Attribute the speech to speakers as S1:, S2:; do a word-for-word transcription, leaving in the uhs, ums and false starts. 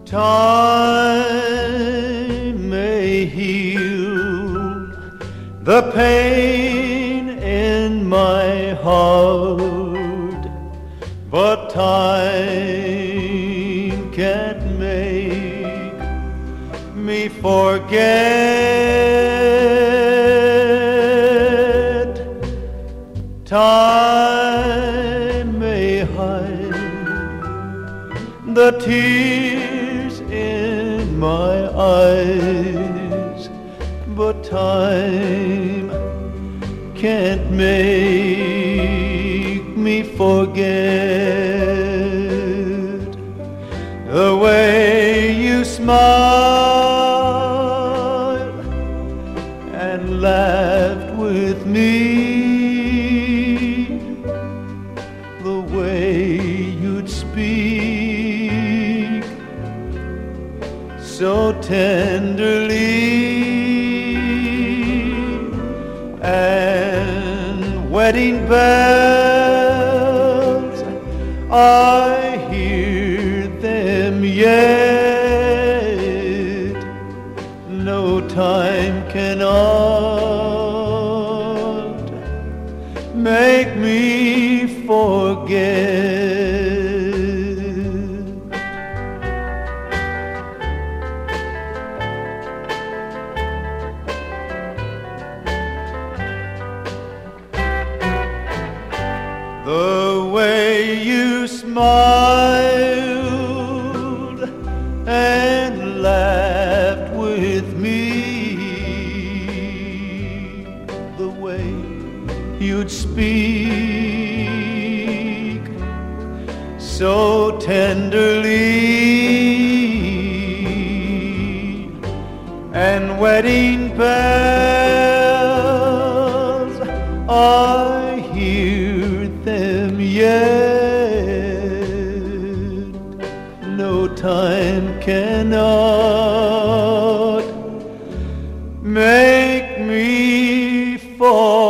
S1: Time may heal the pain in my heart, but time can't make me forget. Time may hide the tears in my eyes, but time can't make me forget the way you smiled and laughed with me, the way you'd speak so tenderly, and wedding bells, I hear them yet. No time cannot make me forget. The way you smiled and laughed with me, the way you'd speak so tenderly, and wedding bells, I hear them yet. No time cannot make me fall.